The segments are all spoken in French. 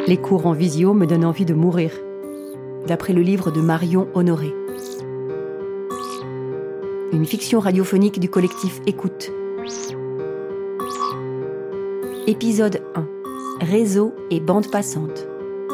Les cours en visio me donnent envie de mourir. D'après le livre de Marion Honoré. Une fiction radiophonique du collectif Écoute. Épisode 1. Réseau et bande passante.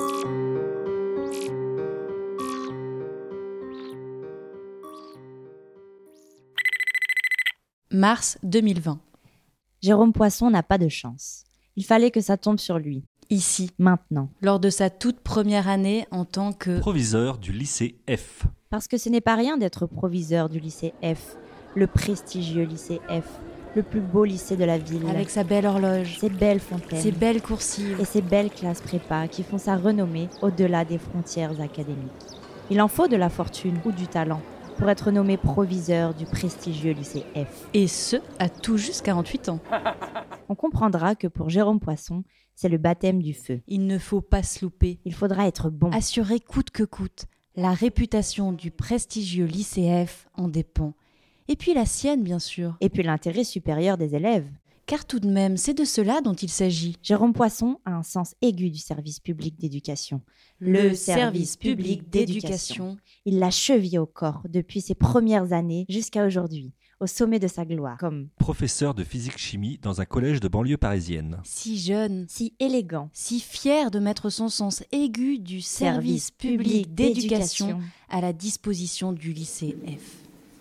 Mars 2020. Jérôme Poisson n'a pas de chance. Il fallait que ça tombe sur lui. Ici, maintenant. Lors de sa toute première année en tant que proviseur du lycée F. Parce que ce n'est pas rien d'être proviseur du lycée F, le prestigieux lycée F, le plus beau lycée de la ville. Avec sa belle horloge, ses belles fontaines, ses belles coursives et ses belles classes prépa qui font sa renommée au-delà des frontières académiques. Il en faut de la fortune ou du talent pour être nommé proviseur du prestigieux lycée F. Et ce, à tout juste 48 ans. On comprendra que pour Jérôme Poisson, c'est le baptême du feu. Il ne faut pas se louper. Il faudra être bon. Assurer coûte que coûte. La réputation du prestigieux lycée F en dépend. Et puis la sienne, bien sûr. Et puis l'intérêt supérieur des élèves. Car tout de même, c'est de cela dont il s'agit. Jérôme Poisson a un sens aigu du service public d'éducation. Le service public d'éducation. Il l'a chevillé au corps depuis ses premières années jusqu'à aujourd'hui, au sommet de sa gloire, comme professeur de physique-chimie dans un collège de banlieue parisienne. Si jeune, si élégant, si fier de mettre son sens aigu du service public d'éducation à la disposition du lycée F.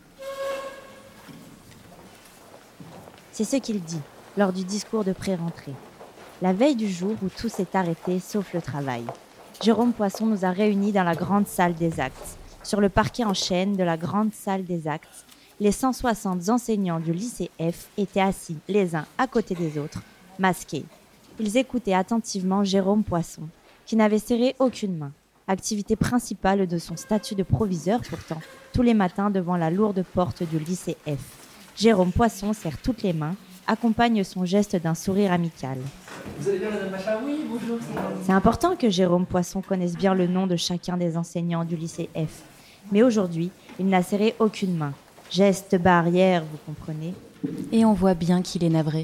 C'est ce qu'il dit lors du discours de pré-rentrée. La veille du jour où tout s'est arrêté sauf le travail. Jérôme Poisson nous a réunis dans la grande salle des actes. Sur le parquet en chêne de la grande salle des actes, les 160 enseignants du lycée F étaient assis les uns à côté des autres, masqués. Ils écoutaient attentivement Jérôme Poisson, qui n'avait serré aucune main. Activité principale de son statut de proviseur pourtant, tous les matins devant la lourde porte du lycée F. Jérôme Poisson serre toutes les mains, accompagne son geste d'un sourire amical. Vous allez bien, madame Macha ? Oui, bonjour. C'est important que Jérôme Poisson connaisse bien le nom de chacun des enseignants du lycée F. Mais aujourd'hui, il n'a serré aucune main. Geste barrière, vous comprenez ? Et on voit bien qu'il est navré.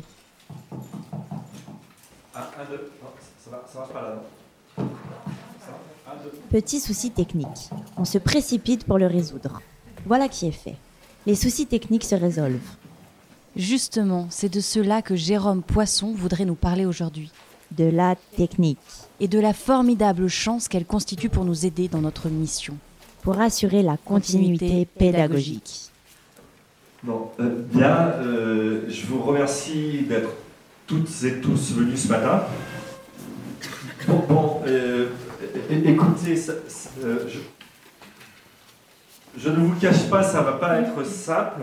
Ah, un, deux. Non, ça marche pas là, non. Un, deux. Petit souci technique. On se précipite pour le résoudre. Voilà qui est fait. Les soucis techniques se résolvent. Justement, c'est de cela que Jérôme Poisson voudrait nous parler aujourd'hui. De la technique. Et de la formidable chance qu'elle constitue pour nous aider dans notre mission. Pour assurer la continuité pédagogique. Bon, je vous remercie d'être toutes et tous venus ce matin. Écoutez, je ne vous cache pas, ça ne va pas être simple.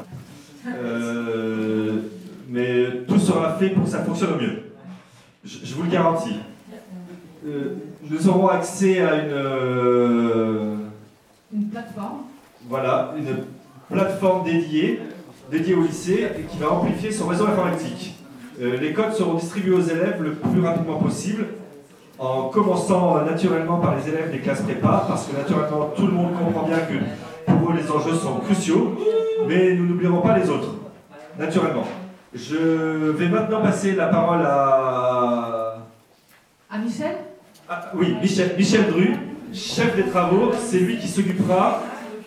Mais tout sera fait pour que ça fonctionne au mieux. Je vous le garantis. Nous aurons accès à une plateforme. Voilà, une plateforme dédiée au lycée et qui va amplifier son réseau informatique. Les codes seront distribués aux élèves le plus rapidement possible, en commençant naturellement par les élèves des classes prépa, parce que naturellement tout le monde comprend bien que pour eux les enjeux sont cruciaux, mais nous n'oublierons pas les autres, naturellement. Je vais maintenant passer la parole à Michel ? Oui, Michel Dru, chef des travaux, c'est lui qui s'occupera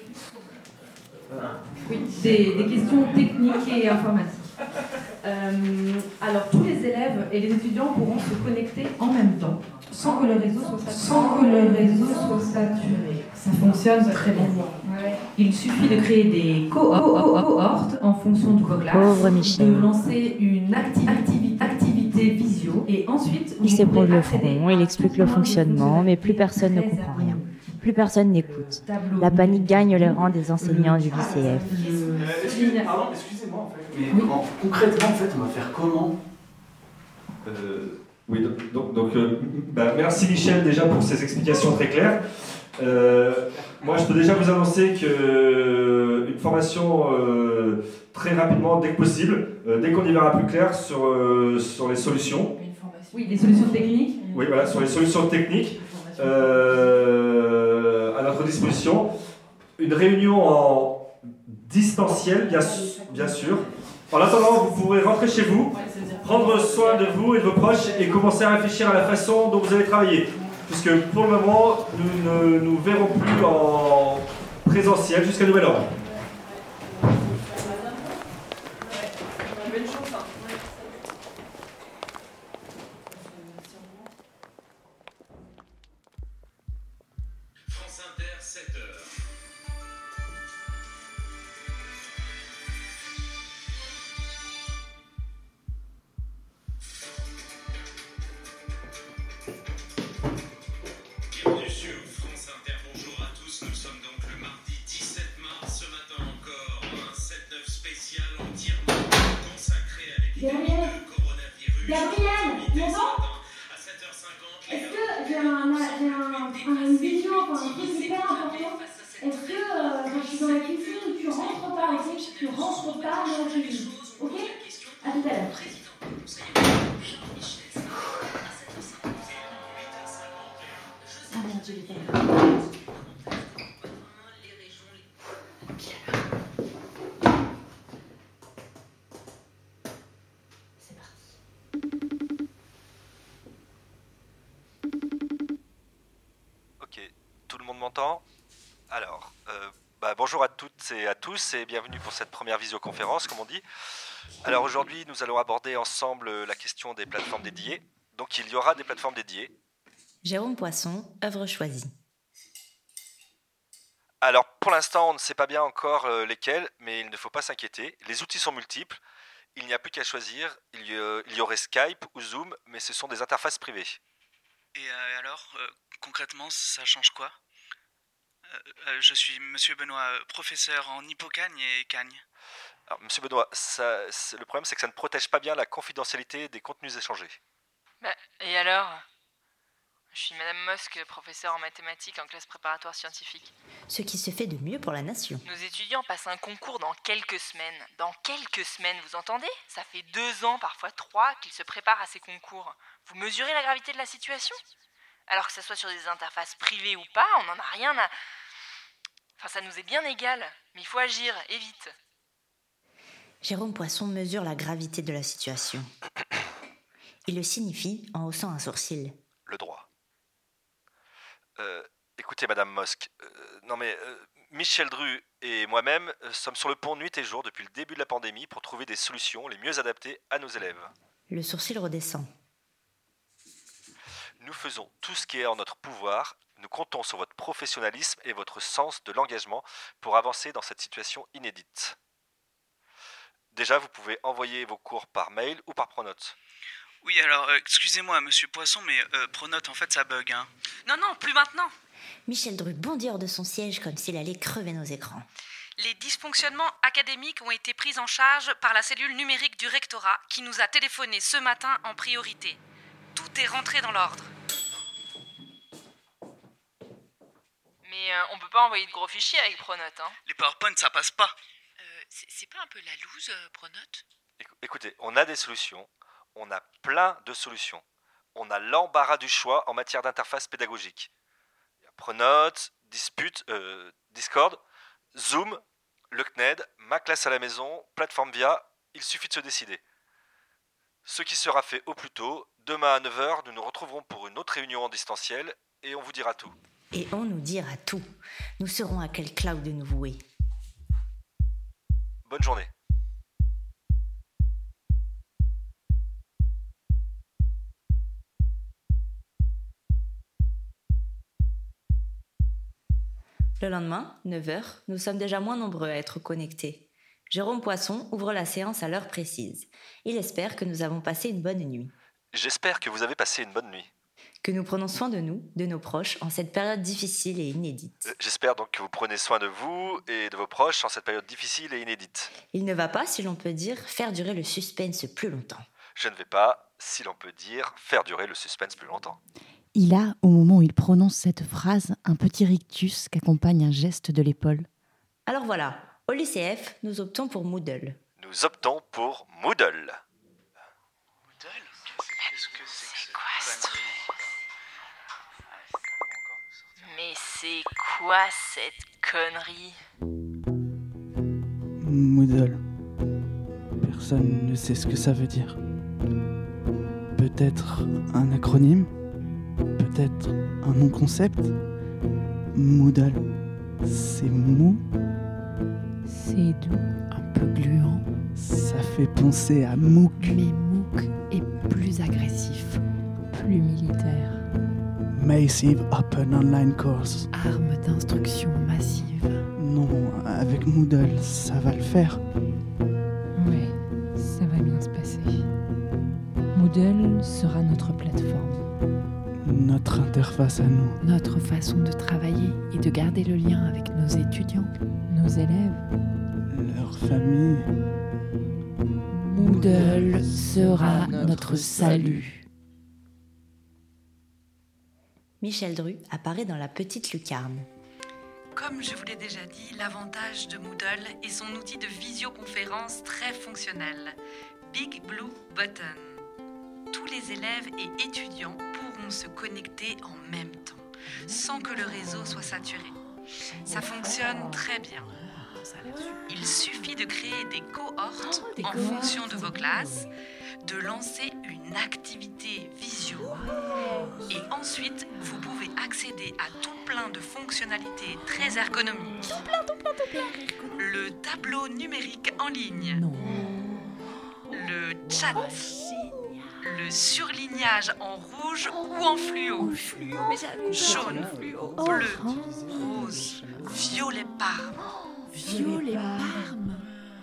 des questions techniques et informatiques. Alors, tous les élèves et les étudiants pourront se connecter en même temps, sans que le réseau soit saturé. Ça fonctionne très bien. Ouais. Il suffit de créer des cohortes en fonction de vos classes, Pauvre Michel. de lancer une activité visio et ensuite... Il s'épaule le front, il explique le fonctionnement, mais plus personne ne comprend rien. Plus personne n'écoute. La panique gagne les rangs des enseignants du lycée F. Pardon, excusez-moi en fait. Mais concrètement, en fait, on va faire comment ? Merci Michel déjà pour ces explications très claires. Moi, je peux déjà vous annoncer qu'une formation très rapidement, dès que possible, dès qu'on y verra plus clair sur les solutions. Oui, les solutions techniques. Oui, voilà, sur les solutions techniques à notre disposition. Une réunion en distanciel, bien sûr. En attendant, vous pourrez rentrer chez vous, prendre soin de vous et de vos proches et commencer à réfléchir à la façon dont vous allez travailler. puisque pour le moment, nous ne nous verrons plus en présentiel jusqu'à nouvel ordre. France Inter, 7h. Bienvenue sur France Inter, bonjour à tous. Nous sommes donc le mardi 17 mars. Ce matin encore, un 7-9 spécial entièrement consacré à l'épidémie de coronavirus. Gabriel, m'entends ? À 7h50, Est-ce que j'ai une vision, un truc hyper important? Est-ce que quand je suis dans la cuisine, tu rentres pas, ok? Tu rentres pas dans la cuisine, ok? À tout à l'heure. Ah mon Dieu, les gars. C'est parti. Ok, tout le monde m'entend? Alors, bonjour à toutes et à tous et bienvenue pour cette première visioconférence, comme on dit. Alors aujourd'hui, nous allons aborder ensemble la question des plateformes dédiées. Donc il y aura des plateformes dédiées. Jérôme Poisson, œuvre choisie. Alors pour l'instant, on ne sait pas bien encore lesquelles, mais il ne faut pas s'inquiéter. Les outils sont multiples, il n'y a plus qu'à choisir. Il y aurait Skype ou Zoom, mais ce sont des interfaces privées. Et alors, concrètement, ça change quoi? Je suis Monsieur Benoît, professeur en hippocagne et cagne. Alors, Monsieur Benoît, le problème c'est que ça ne protège pas bien la confidentialité des contenus échangés. Et alors? Je suis Madame Mosque, professeure en mathématiques en classe préparatoire scientifique. Ce qui se fait de mieux pour la nation. Nos étudiants passent un concours dans quelques semaines. Dans quelques semaines, vous entendez? Ça fait 2 ans, parfois 3, qu'ils se préparent à ces concours. Vous mesurez la gravité de la situation? Alors que ça soit sur des interfaces privées ou pas, on n'en a rien à... Enfin, ça nous est bien égal. Mais il faut agir, et vite. Jérôme Poisson mesure la gravité de la situation. Il le signifie en haussant un sourcil. Le droit. Écoutez, Madame Mosque, Michel Dru et moi-même sommes sur le pont nuit et jour depuis le début de la pandémie pour trouver des solutions les mieux adaptées à nos élèves. Le sourcil redescend. Nous faisons tout ce qui est en notre pouvoir. Nous comptons sur votre professionnalisme et votre sens de l'engagement pour avancer dans cette situation inédite. Déjà, vous pouvez envoyer vos cours par mail ou par Pronote. Oui, alors, excusez-moi, Monsieur Poisson, mais Pronote, en fait, ça bug, hein. Non, plus maintenant. Michel Dru bondit hors de son siège comme s'il allait crever nos écrans. Les dysfonctionnements académiques ont été pris en charge par la cellule numérique du rectorat qui nous a téléphoné ce matin en priorité. Tout est rentré dans l'ordre. Mais on peut pas envoyer de gros fichiers avec Pronote, hein. Les PowerPoint, ça passe pas. C'est pas un peu la loose, Pronote? Écoutez, on a des solutions. On a plein de solutions. On a l'embarras du choix en matière d'interface pédagogique. Il y a Pronote, Discord, Zoom, le CNED, ma classe à la maison, plateforme VIA, il suffit de se décider. Ce qui sera fait au plus tôt, demain à 9h, nous nous retrouverons pour une autre réunion en distanciel et on vous dira tout. Et on nous dira tout. Nous saurons à quel cloud nous vouer. Bonne journée. Le lendemain, 9h, nous sommes déjà moins nombreux à être connectés. Jérôme Poisson ouvre la séance à l'heure précise. Il espère que nous avons passé une bonne nuit. J'espère que vous avez passé une bonne nuit. Que nous prenons soin de nous, de nos proches, en cette période difficile et inédite. J'espère donc que vous prenez soin de vous et de vos proches en cette période difficile et inédite. Il ne va pas, si l'on peut dire, faire durer le suspense plus longtemps. Je ne vais pas, si l'on peut dire, faire durer le suspense plus longtemps. Il a, au moment où il prononce cette phrase, un petit rictus qu'accompagne un geste de l'épaule. Alors voilà, au lycée F, nous optons pour Moodle. Nous optons pour Moodle. Qu'est-ce que c'est quoi ce truc? Mais c'est quoi cette connerie? Moodle. Personne ne sait ce que ça veut dire. Peut-être un acronyme? Peut-être un nom concept? Moodle. C'est mou? C'est doux, un peu gluant. Ça fait penser à MOOC. Mais MOOC est plus agressif, plus militaire. Massive Open Online Course. Arme d'instruction massive. Non, avec Moodle, ça va le faire. Ouais, ça va bien se passer. Moodle sera notre plateforme. Notre interface à nous. Notre façon de travailler et de garder le lien avec nos étudiants, nos élèves. Leur famille. Moodle sera notre salut. Michel Dru apparaît dans la petite lucarne. Comme je vous l'ai déjà dit, l'avantage de Moodle est son outil de visioconférence très fonctionnel, Big Blue Button. Tous les élèves et étudiants pourront se connecter en même temps, sans que le réseau soit saturé. Ça fonctionne très bien. Il suffit de créer des cohortes en fonction de vos classes, de lancer une activité visio et ensuite vous pouvez accéder à tout plein de fonctionnalités très ergonomiques. Le tableau numérique en ligne, le chat, le surlignage en rouge ou en fluo, jaune, bleu, rose, violet parme. Violet parme.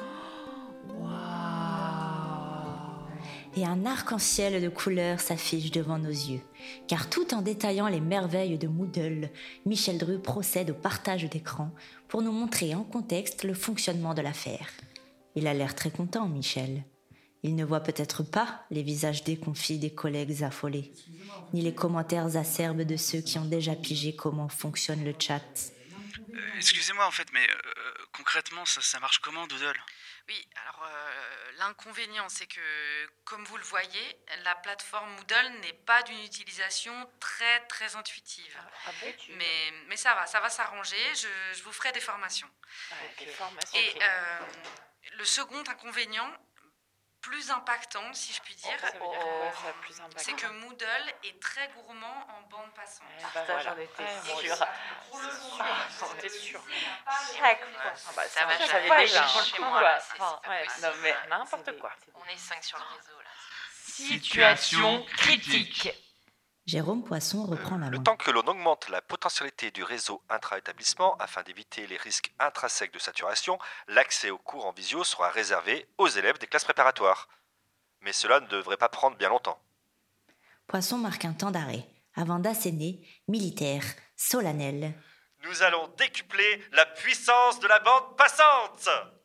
Et un arc-en-ciel de couleurs s'affiche devant nos yeux. Car tout en détaillant les merveilles de Moodle, Michel Dru procède au partage d'écran pour nous montrer en contexte le fonctionnement de l'affaire. Il a l'air très content, Michel. Il ne voit peut-être pas les visages déconfits des collègues affolés, ni les commentaires acerbes de ceux qui ont déjà pigé comment fonctionne le chat. Excusez-moi en fait, mais concrètement, ça marche comment, Doodle ? Oui, alors l'inconvénient, c'est que, comme vous le voyez, la plateforme Moodle n'est pas d'une utilisation très intuitive. Mais ça va s'arranger, je vous ferai des formations. Et le second inconvénient, plus impactant, si je puis dire, c'est que Moodle est très gourmand en bande passante. J'en étais sûre. J'en étais sûre. Chaque fois. Ça va, chaque déjà chez chez moi. moi. C'est Non mais n'importe quoi. On est 5 sur le réseau là. Situation critique. Jérôme Poisson reprend la main. Le temps que l'on augmente la potentialité du réseau intra-établissement afin d'éviter les risques intrinsèques de saturation, l'accès aux cours en visio sera réservé aux élèves des classes préparatoires. Mais cela ne devrait pas prendre bien longtemps. Poisson marque un temps d'arrêt, avant d'asséner, militaire, solennel. Nous allons décupler la puissance de la bande passante.